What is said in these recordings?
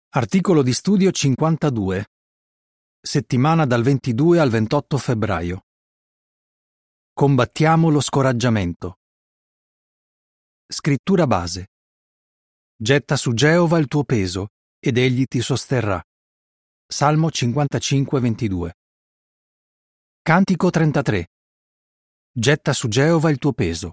Articolo di studio 52. Settimana dal 22 al 28 febbraio. Combattiamo lo scoraggiamento. Scrittura base. Getta su Geova il tuo peso, ed egli ti sosterrà. Salmo 55:22. Cantico 33. Getta su Geova il tuo peso.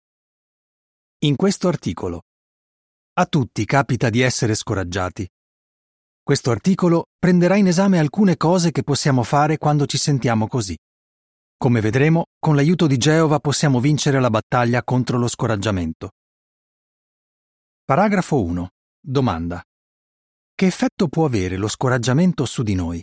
In questo articolo. A tutti capita di essere scoraggiati. Questo articolo prenderà in esame alcune cose che possiamo fare quando ci sentiamo così. Come vedremo, con l'aiuto di Geova possiamo vincere la battaglia contro lo scoraggiamento. Paragrafo 1. Domanda. Che effetto può avere lo scoraggiamento su di noi?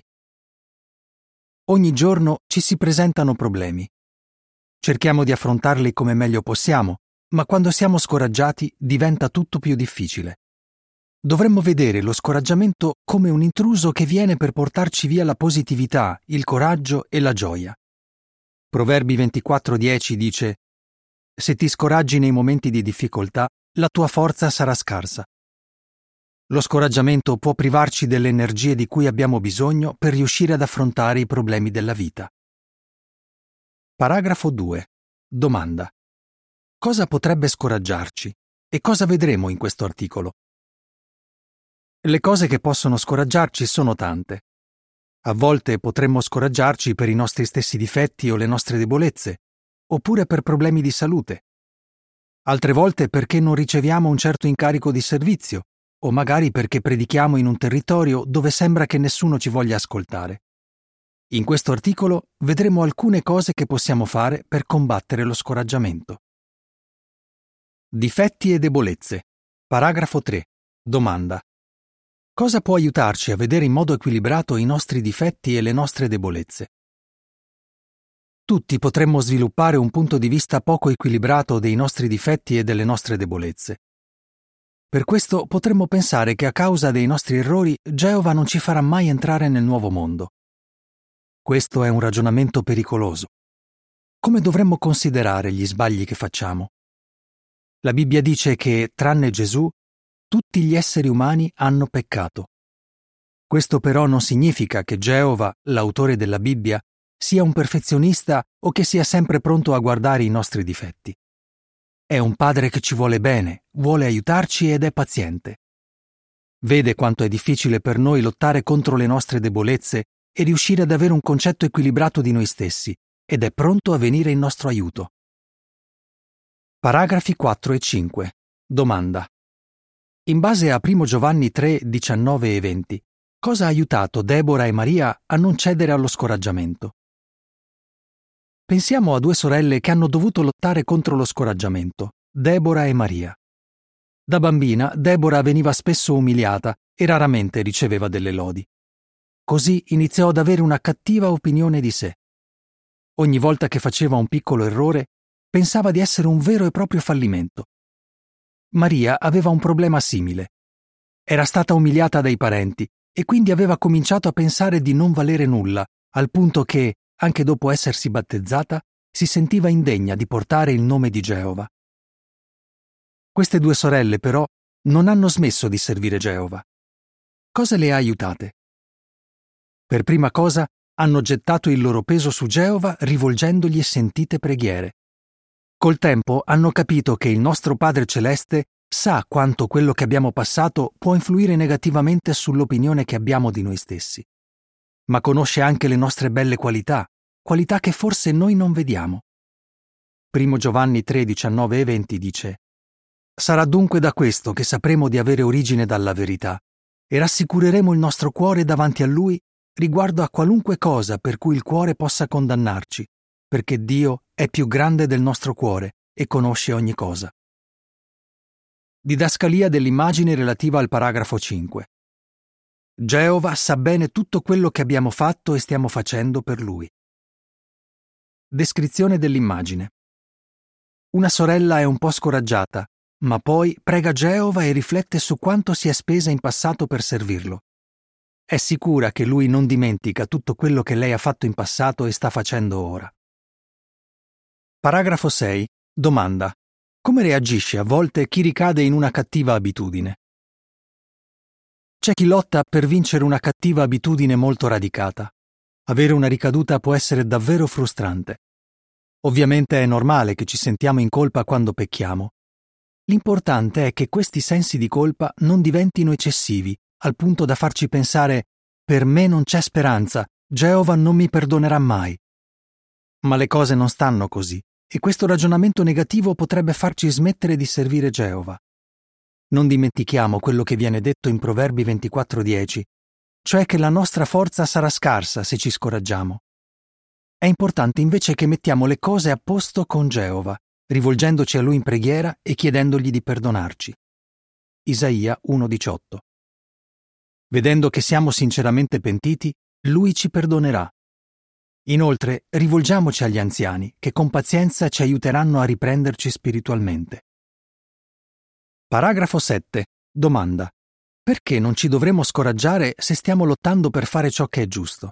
Ogni giorno ci si presentano problemi. Cerchiamo di affrontarli come meglio possiamo, ma quando siamo scoraggiati diventa tutto più difficile. Dovremmo vedere lo scoraggiamento come un intruso che viene per portarci via la positività, il coraggio e la gioia. Proverbi 24:10 dice: «Se ti scoraggi nei momenti di difficoltà, la tua forza sarà scarsa». Lo scoraggiamento può privarci delle energie di cui abbiamo bisogno per riuscire ad affrontare i problemi della vita. Paragrafo 2. Domanda. Cosa potrebbe scoraggiarci? E cosa vedremo in questo articolo? Le cose che possono scoraggiarci sono tante. A volte potremmo scoraggiarci per i nostri stessi difetti o le nostre debolezze, oppure per problemi di salute. Altre volte perché non riceviamo un certo incarico di servizio, o magari perché predichiamo in un territorio dove sembra che nessuno ci voglia ascoltare. In questo articolo vedremo alcune cose che possiamo fare per combattere lo scoraggiamento. Difetti e debolezze. Paragrafo 3. Domanda. Cosa può aiutarci a vedere in modo equilibrato i nostri difetti e le nostre debolezze? Tutti potremmo sviluppare un punto di vista poco equilibrato dei nostri difetti e delle nostre debolezze. Per questo potremmo pensare che a causa dei nostri errori Geova non ci farà mai entrare nel nuovo mondo. Questo è un ragionamento pericoloso. Come dovremmo considerare gli sbagli che facciamo? La Bibbia dice che, tranne Gesù, tutti gli esseri umani hanno peccato. Questo però non significa che Geova, l'autore della Bibbia, sia un perfezionista o che sia sempre pronto a guardare i nostri difetti. È un padre che ci vuole bene, vuole aiutarci ed è paziente. Vede quanto è difficile per noi lottare contro le nostre debolezze e riuscire ad avere un concetto equilibrato di noi stessi, ed è pronto a venire in nostro aiuto. Paragrafi 4 e 5. Domanda. In base a 1 Giovanni 3, 19 e 20, cosa ha aiutato Deborah e Maria a non cedere allo scoraggiamento? Pensiamo a due sorelle che hanno dovuto lottare contro lo scoraggiamento, Deborah e Maria. Da bambina, Deborah veniva spesso umiliata e raramente riceveva delle lodi. Così iniziò ad avere una cattiva opinione di sé. Ogni volta che faceva un piccolo errore, pensava di essere un vero e proprio fallimento. Maria aveva un problema simile. Era stata umiliata dai parenti e quindi aveva cominciato a pensare di non valere nulla, al punto che, anche dopo essersi battezzata, si sentiva indegna di portare il nome di Geova. Queste due sorelle, però, non hanno smesso di servire Geova. Cosa le ha aiutate? Per prima cosa, hanno gettato il loro peso su Geova rivolgendogli sentite preghiere. Col tempo hanno capito che il nostro Padre Celeste sa quanto quello che abbiamo passato può influire negativamente sull'opinione che abbiamo di noi stessi. Ma conosce anche le nostre belle qualità che forse noi non vediamo. 1 Giovanni 3, 19 e 20 dice: «Sarà dunque da questo che sapremo di avere origine dalla verità e rassicureremo il nostro cuore davanti a Lui riguardo a qualunque cosa per cui il cuore possa condannarci, perché Dio è più grande del nostro cuore e conosce ogni cosa». Didascalia dell'immagine relativa al paragrafo 5. Geova sa bene tutto quello che abbiamo fatto e stiamo facendo per Lui. Descrizione dell'immagine. Una sorella è un po' scoraggiata, ma poi prega Geova e riflette su quanto si è spesa in passato per servirlo. È sicura che Lui non dimentica tutto quello che lei ha fatto in passato e sta facendo ora. Paragrafo 6. Domanda. Come reagisce a volte chi ricade in una cattiva abitudine? C'è chi lotta per vincere una cattiva abitudine molto radicata. Avere una ricaduta può essere davvero frustrante. Ovviamente è normale che ci sentiamo in colpa quando pecchiamo. L'importante è che questi sensi di colpa non diventino eccessivi, al punto da farci pensare: per me non c'è speranza, Geova non mi perdonerà mai. Ma le cose non stanno così, e questo ragionamento negativo potrebbe farci smettere di servire Geova. Non dimentichiamo quello che viene detto in Proverbi 24:10, cioè che la nostra forza sarà scarsa se ci scoraggiamo. È importante invece che mettiamo le cose a posto con Geova, rivolgendoci a Lui in preghiera e chiedendogli di perdonarci. Isaia 1:18. Vedendo che siamo sinceramente pentiti, Lui ci perdonerà. Inoltre, rivolgiamoci agli anziani, che con pazienza ci aiuteranno a riprenderci spiritualmente. Paragrafo 7. Domanda: perché non ci dovremmo scoraggiare se stiamo lottando per fare ciò che è giusto?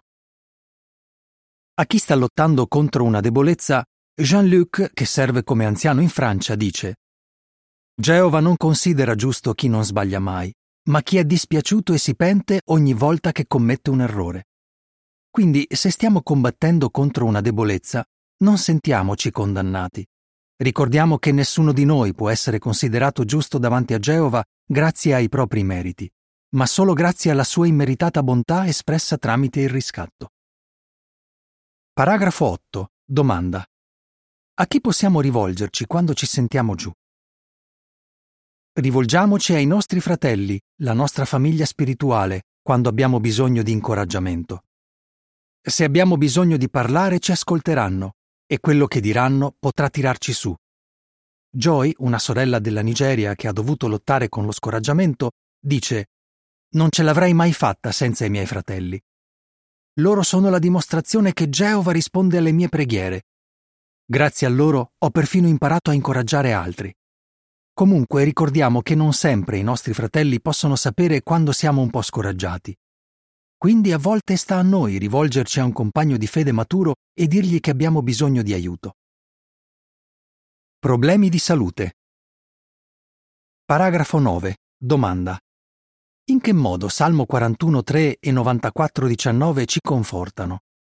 A chi sta lottando contro una debolezza, Jean-Luc, che serve come anziano in Francia, dice: Geova non considera giusto chi non sbaglia mai, ma chi è dispiaciuto e si pente ogni volta che commette un errore. Quindi, se stiamo combattendo contro una debolezza, non sentiamoci condannati. Ricordiamo che nessuno di noi può essere considerato giusto davanti a Geova grazie ai propri meriti, ma solo grazie alla sua immeritata bontà espressa tramite il riscatto. Paragrafo 8. Domanda: a chi possiamo rivolgerci quando ci sentiamo giù? Rivolgiamoci ai nostri fratelli, la nostra famiglia spirituale, quando abbiamo bisogno di incoraggiamento. Se abbiamo bisogno di parlare, ci ascolteranno, e quello che diranno potrà tirarci su. Joy, una sorella della Nigeria che ha dovuto lottare con lo scoraggiamento, dice: non ce l'avrei mai fatta senza i miei fratelli. Loro sono la dimostrazione che Geova risponde alle mie preghiere. Grazie a loro ho perfino imparato a incoraggiare altri. Comunque ricordiamo che non sempre i nostri fratelli possono sapere quando siamo un po' scoraggiati. Quindi a volte sta a noi rivolgerci a un compagno di fede maturo e dirgli che abbiamo bisogno di aiuto. Problemi di salute. Paragrafo 9. Domanda: in che modo Salmo 41:3 e 94:19 ci confortano?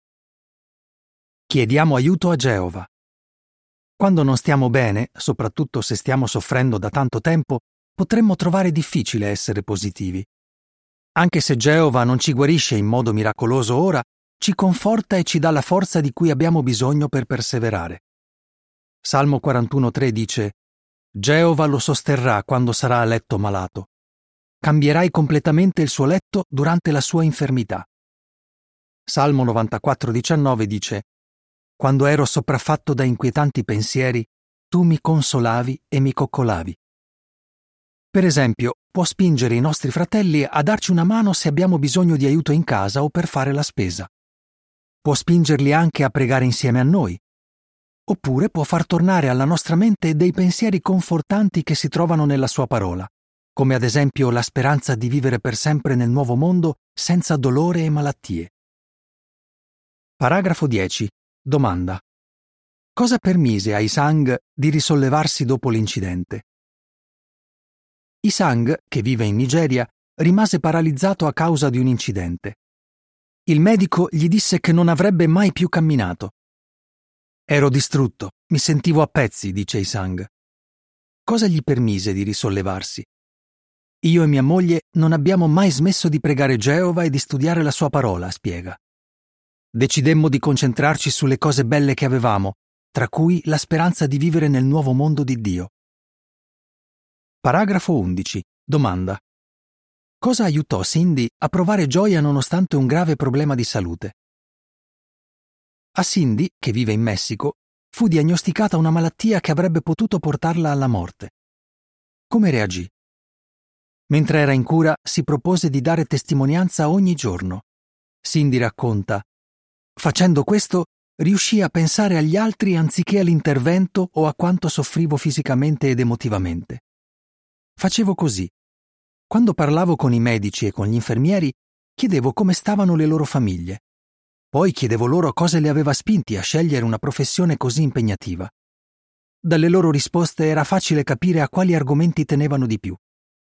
Chiediamo aiuto a Geova. Quando non stiamo bene, soprattutto se stiamo soffrendo da tanto tempo, potremmo trovare difficile essere positivi. Anche se Geova non ci guarisce in modo miracoloso ora, ci conforta e ci dà la forza di cui abbiamo bisogno per perseverare. Salmo 41:3 dice: Geova lo sosterrà quando sarà a letto malato. Cambierai completamente il suo letto durante la sua infermità. Salmo 94:19 dice: quando ero sopraffatto da inquietanti pensieri, tu mi consolavi e mi coccolavi. Per esempio, può spingere i nostri fratelli a darci una mano se abbiamo bisogno di aiuto in casa o per fare la spesa. Può spingerli anche a pregare insieme a noi. Oppure può far tornare alla nostra mente dei pensieri confortanti che si trovano nella sua parola, come ad esempio la speranza di vivere per sempre nel nuovo mondo senza dolore e malattie. Paragrafo 10. Domanda: cosa permise a Isang di risollevarsi dopo l'incidente? Isang, che vive in Nigeria, rimase paralizzato a causa di un incidente. Il medico gli disse che non avrebbe mai più camminato. Ero distrutto, mi sentivo a pezzi, dice Isang. Cosa gli permise di risollevarsi? Io e mia moglie non abbiamo mai smesso di pregare Geova e di studiare la sua parola, spiega. Decidemmo di concentrarci sulle cose belle che avevamo, tra cui la speranza di vivere nel nuovo mondo di Dio. Paragrafo 11. Domanda: cosa aiutò Cindy a provare gioia nonostante un grave problema di salute? A Cindy, che vive in Messico, fu diagnosticata una malattia che avrebbe potuto portarla alla morte. Come reagì? Mentre era in cura, si propose di dare testimonianza ogni giorno. Cindy racconta: facendo questo, riuscii a pensare agli altri anziché all'intervento o a quanto soffrivo fisicamente ed emotivamente. Facevo così. Quando parlavo con i medici e con gli infermieri, chiedevo come stavano le loro famiglie. Poi chiedevo loro cosa li aveva spinti a scegliere una professione così impegnativa. Dalle loro risposte era facile capire a quali argomenti tenevano di più.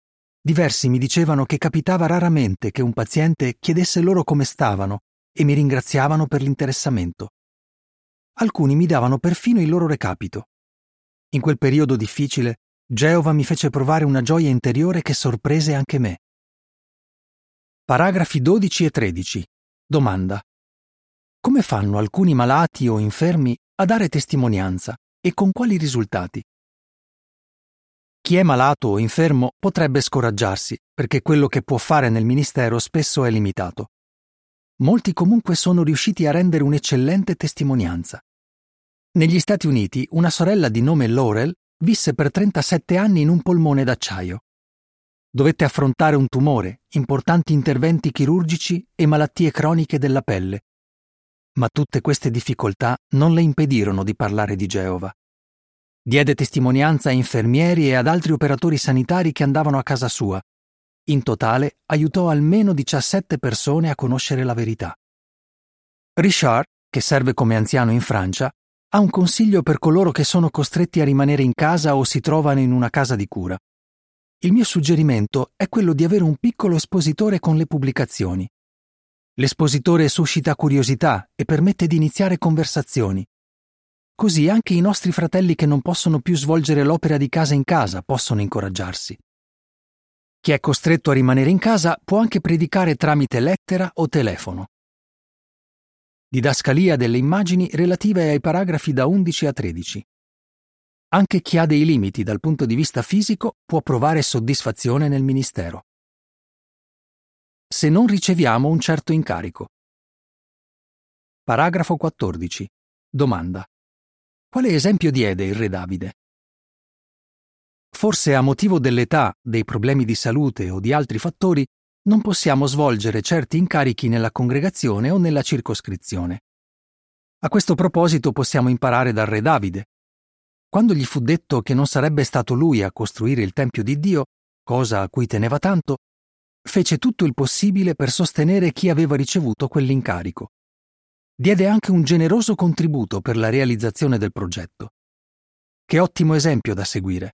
Diversi mi dicevano che capitava raramente che un paziente chiedesse loro come stavano e mi ringraziavano per l'interessamento. Alcuni mi davano perfino il loro recapito. In quel periodo difficile, Geova mi fece provare una gioia interiore che sorprese anche me. Paragrafi 12 e 13. Domanda. Come fanno alcuni malati o infermi a dare testimonianza e con quali risultati? Chi è malato o infermo potrebbe scoraggiarsi, perché quello che può fare nel ministero spesso è limitato. Molti comunque sono riusciti a rendere un'eccellente testimonianza. Negli Stati Uniti, una sorella di nome Laurel visse per 37 anni in un polmone d'acciaio. Dovette affrontare un tumore, importanti interventi chirurgici e malattie croniche della pelle. Ma tutte queste difficoltà non le impedirono di parlare di Geova. Diede testimonianza a infermieri e ad altri operatori sanitari che andavano a casa sua. In totale aiutò almeno 17 persone a conoscere la verità. Richard, che serve come anziano in Francia, ha un consiglio per coloro che sono costretti a rimanere in casa o si trovano in una casa di cura. Il mio suggerimento è quello di avere un piccolo espositore con le pubblicazioni. L'espositore suscita curiosità e permette di iniziare conversazioni. Così anche i nostri fratelli che non possono più svolgere l'opera di casa in casa possono incoraggiarsi. Chi è costretto a rimanere in casa può anche predicare tramite lettera o telefono. Didascalia delle immagini relative ai paragrafi da 11 a 13. Anche chi ha dei limiti dal punto di vista fisico può provare soddisfazione nel ministero. Se non riceviamo un certo incarico. Paragrafo 14. Domanda. Quale esempio diede il re Davide? Forse a motivo dell'età, dei problemi di salute o di altri fattori, non possiamo svolgere certi incarichi nella congregazione o nella circoscrizione. A questo proposito possiamo imparare dal re Davide. Quando gli fu detto che non sarebbe stato lui a costruire il Tempio di Dio, cosa a cui teneva tanto, fece tutto il possibile per sostenere chi aveva ricevuto quell'incarico. Diede anche un generoso contributo per la realizzazione del progetto. Che ottimo esempio da seguire.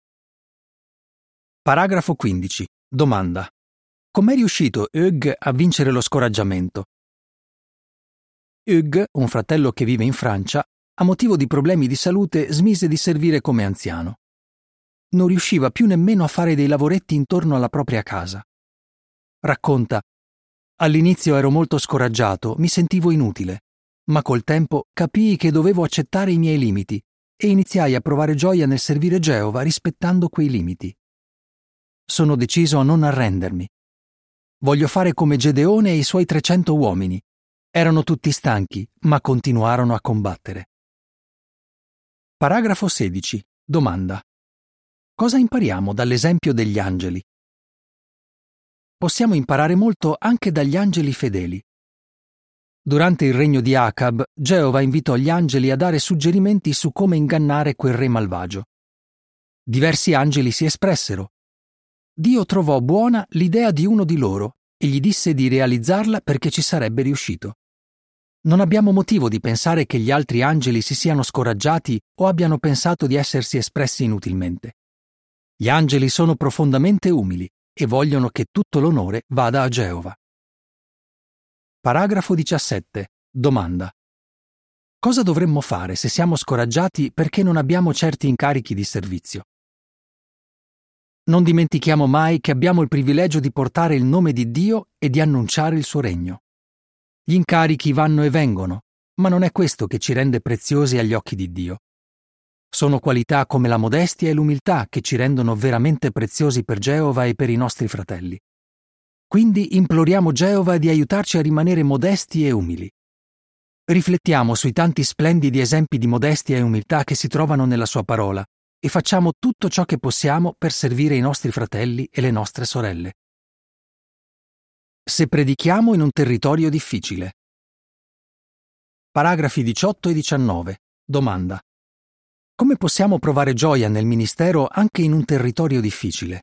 Paragrafo 15. Domanda. Com'è riuscito Hugh a vincere lo scoraggiamento? Hugh, un fratello che vive in Francia, a motivo di problemi di salute smise di servire come anziano. Non riusciva più nemmeno a fare dei lavoretti intorno alla propria casa. Racconta: all'inizio ero molto scoraggiato, mi sentivo inutile, ma col tempo capii che dovevo accettare i miei limiti e iniziai a provare gioia nel servire Geova rispettando quei limiti. Sono deciso a non arrendermi. Voglio fare come Gedeone e i suoi 300 uomini. Erano tutti stanchi, ma continuarono a combattere. Paragrafo 16. Domanda. Cosa impariamo dall'esempio degli angeli? Possiamo imparare molto anche dagli angeli fedeli. Durante il regno di Acab, Geova invitò gli angeli a dare suggerimenti su come ingannare quel re malvagio. Diversi angeli si espressero. Dio trovò buona l'idea di uno di loro e gli disse di realizzarla perché ci sarebbe riuscito. Non abbiamo motivo di pensare che gli altri angeli si siano scoraggiati o abbiano pensato di essersi espressi inutilmente. Gli angeli sono profondamente umili e vogliono che tutto l'onore vada a Geova. Paragrafo 17. Domanda. Cosa dovremmo fare se siamo scoraggiati perché non abbiamo certi incarichi di servizio? Non dimentichiamo mai che abbiamo il privilegio di portare il nome di Dio e di annunciare il suo regno. Gli incarichi vanno e vengono, ma non è questo che ci rende preziosi agli occhi di Dio. Sono qualità come la modestia e l'umiltà che ci rendono veramente preziosi per Geova e per i nostri fratelli. Quindi imploriamo Geova di aiutarci a rimanere modesti e umili. Riflettiamo sui tanti splendidi esempi di modestia e umiltà che si trovano nella sua parola e facciamo tutto ciò che possiamo per servire i nostri fratelli e le nostre sorelle. Se predichiamo in un territorio difficile. Paragrafi 18 e 19. Domanda. Come possiamo provare gioia nel ministero anche in un territorio difficile?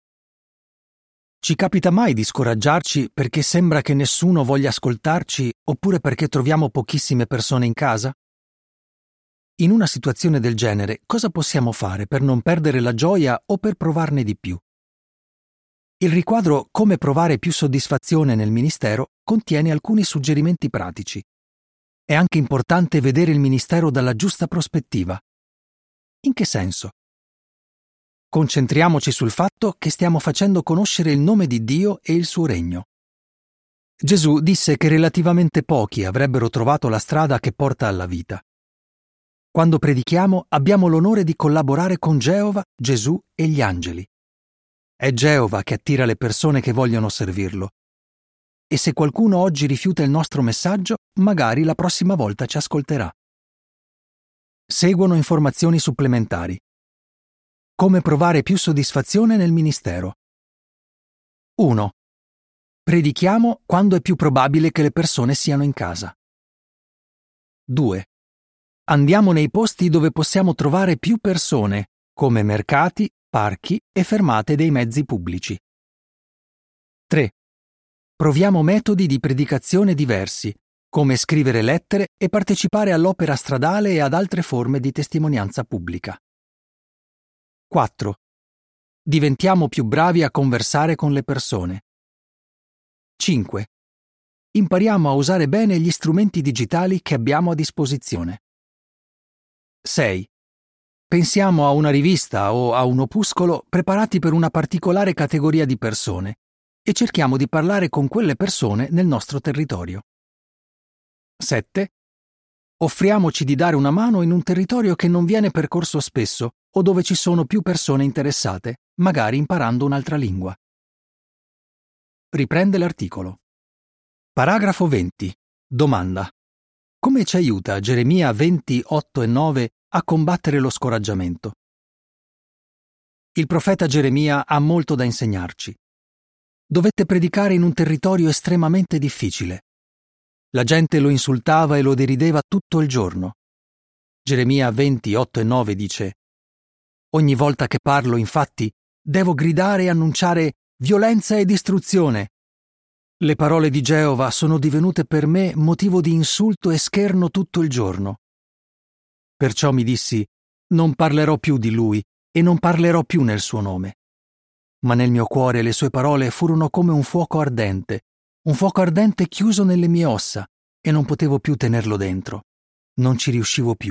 Ci capita mai di scoraggiarci perché sembra che nessuno voglia ascoltarci oppure perché troviamo pochissime persone in casa? In una situazione del genere, cosa possiamo fare per non perdere la gioia o per provarne di più? Il riquadro Come provare più soddisfazione nel ministero contiene alcuni suggerimenti pratici. È anche importante vedere il ministero dalla giusta prospettiva. In che senso? Concentriamoci sul fatto che stiamo facendo conoscere il nome di Dio e il suo regno. Gesù disse che relativamente pochi avrebbero trovato la strada che porta alla vita. Quando predichiamo abbiamo l'onore di collaborare con Geova, Gesù e gli angeli. È Geova che attira le persone che vogliono servirlo. E se qualcuno oggi rifiuta il nostro messaggio, magari la prossima volta ci ascolterà. Seguono informazioni supplementari. Come provare più soddisfazione nel ministero. 1. Predichiamo quando è più probabile che le persone siano in casa. 2. Andiamo nei posti dove possiamo trovare più persone, come mercati, parchi e fermate dei mezzi pubblici. 3. Proviamo metodi di predicazione diversi, come scrivere lettere e partecipare all'opera stradale e ad altre forme di testimonianza pubblica. 4. Diventiamo più bravi a conversare con le persone. 5. Impariamo a usare bene gli strumenti digitali che abbiamo a disposizione. 6. Pensiamo a una rivista o a un opuscolo preparati per una particolare categoria di persone e cerchiamo di parlare con quelle persone nel nostro territorio. 7. Offriamoci di dare una mano in un territorio che non viene percorso spesso o dove ci sono più persone interessate, magari imparando un'altra lingua. Riprende l'articolo. Paragrafo 20. Domanda. Come ci aiuta Geremia 20, 8 e 9 a combattere lo scoraggiamento? Il profeta Geremia ha molto da insegnarci. Dovette predicare in un territorio estremamente difficile. La gente lo insultava e lo derideva tutto il giorno. Geremia 20, 8 e 9 dice: Ogni volta che parlo, infatti, devo gridare e annunciare violenza e distruzione. Le parole di Geova sono divenute per me motivo di insulto e scherno tutto il giorno. Perciò mi dissi: non parlerò più di lui e non parlerò più nel suo nome. Ma nel mio cuore le sue parole furono come un fuoco ardente chiuso nelle mie ossa, e non potevo più tenerlo dentro. Non ci riuscivo più.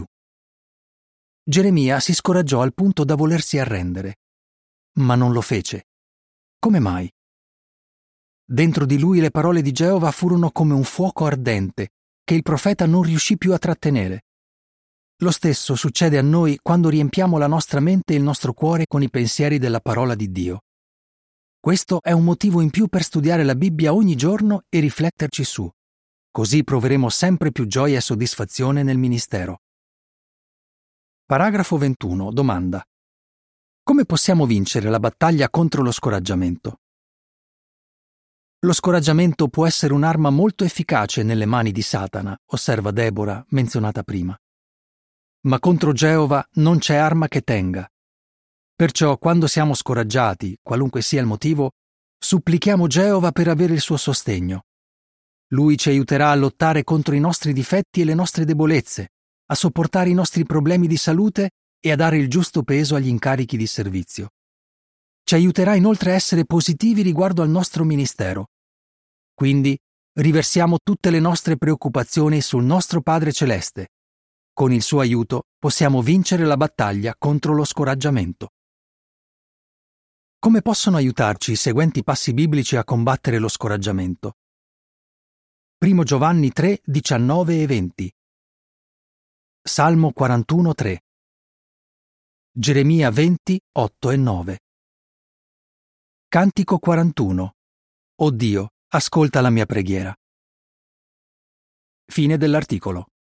Geremia si scoraggiò al punto da volersi arrendere. Ma non lo fece. Come mai? Dentro di lui le parole di Geova furono come un fuoco ardente che il profeta non riuscì più a trattenere. Lo stesso succede a noi quando riempiamo la nostra mente e il nostro cuore con i pensieri della parola di Dio. Questo è un motivo in più per studiare la Bibbia ogni giorno e rifletterci su. Così proveremo sempre più gioia e soddisfazione nel ministero. Paragrafo 21. Domanda. Come possiamo vincere la battaglia contro lo scoraggiamento? Lo scoraggiamento può essere un'arma molto efficace nelle mani di Satana, osserva Deborah, menzionata prima. Ma contro Geova non c'è arma che tenga. Perciò, quando siamo scoraggiati, qualunque sia il motivo, supplichiamo Geova per avere il suo sostegno. Lui ci aiuterà a lottare contro i nostri difetti e le nostre debolezze, a sopportare i nostri problemi di salute e a dare il giusto peso agli incarichi di servizio. Ci aiuterà inoltre a essere positivi riguardo al nostro ministero. Quindi, riversiamo tutte le nostre preoccupazioni sul nostro Padre Celeste. Con il suo aiuto possiamo vincere la battaglia contro lo scoraggiamento. Come possono aiutarci i seguenti passi biblici a combattere lo scoraggiamento? 1 Giovanni 3, 19 e 20. Salmo 41, 3. Geremia 20, 8 e 9. Cantico 41. O Dio, ascolta la mia preghiera. Fine dell'articolo.